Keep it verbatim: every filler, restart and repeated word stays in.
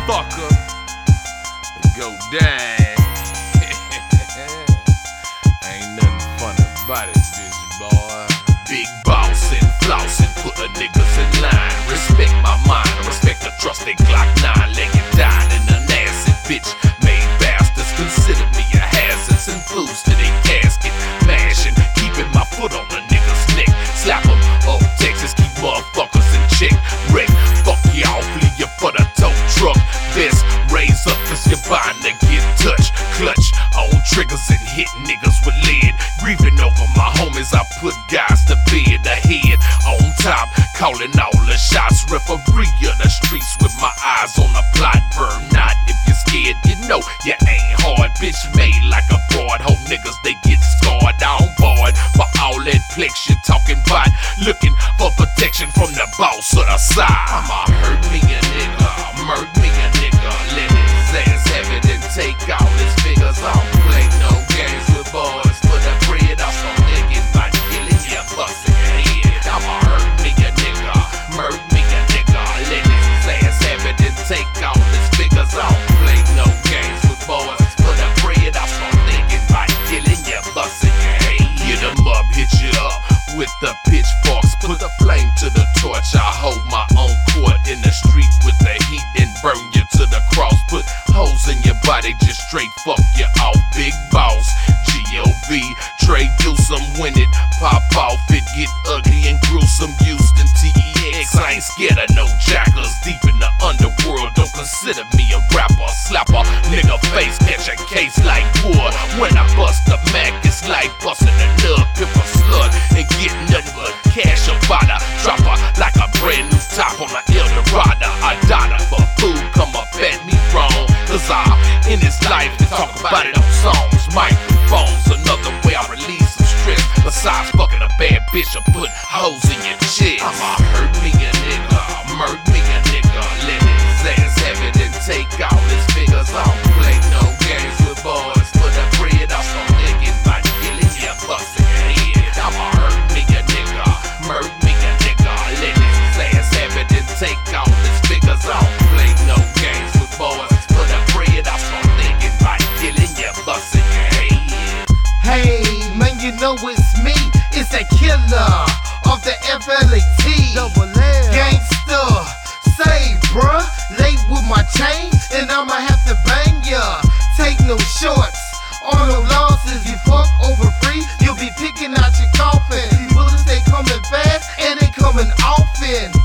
motherfucker. Go down. Ain't nothing funny about it, bitch boy. Big boss and flossing, put the niggas in line. Respect my mind, respect the trusted Glock nine. Leg it down in an acid bitch. Made bastards consider me a hazard. Send fools to their casket, mashing, keeping my foot on the nigga's neck. Slap them up, Texas, keep motherfuckers in check. Wreck, fuck y'all, flee you for the tow truck. Best raise up, cause you're bound to get touched. Clutch on triggers and hit niggas with lead. Grieving over my homies, I put guys to bed. Ahead, on top, calling all the shots. Referee of the streets with my eyes on the plot. Burn not if you're scared, you know you ain't hard. Bitch made like a broad, hope niggas they get scarred. On board for all that plex you talking about. Looking for protection from the boss of the side. I'ma hurt me a nigga, murk me a nigga. Let his ass have it and take all his figures. I don't play no games with boys. Put the bread off some niggas by killing you, busting your head. I'ma hurt me a nigga, murk me a nigga. Let his ass have it and take all his figures. I don't play no games with boys. Put the bread off some niggas by killing you, busting your head. Hit 'em up, hit you up with the pitchforks. Put the flame to the torch. I hold my own court in the street with the heat and burn you to the cross. Put holes in your body, just straight fuck you off. Big boss, G O V, trade do some win it. Pop off, it get ugly and gruesome. Houston T E X, I ain't scared of no jackals. Deep in the underworld, don't consider me a rapper. Slap a nigga face, catch a case like wood. When I bust a Mac, it's like busting a nut. Pip a slut and get nothing but cash about her. Drop her like a brand new top on the Eldorado. I died for food, come up at me wrong. Cause I, in this life, to talk about it on songs, microphones. Another way I release some stress. Besides fucking a bad bitch or put hoes in your chest. I'ma hurt me a nigga, murk me a nigga. Let his ass have it and take all his figures. I don't play no games with boys. Put the bread off some niggas by killing you, busting your head. I'ma hurt me a nigga, murk me a nigga. Let his ass have it and take all his figures. I don't play no games with boys. Put the bread off some niggas by killing you, busting your head. Hey, man, you know it's me. It's that killer of the F L A T. Double L. Gangsta, say, bruh, late with my chain, and I'ma have to bang ya. Take no shorts, on no losses. You fuck over free, you'll be picking out your coffin. These bullets, they coming fast, and they coming often.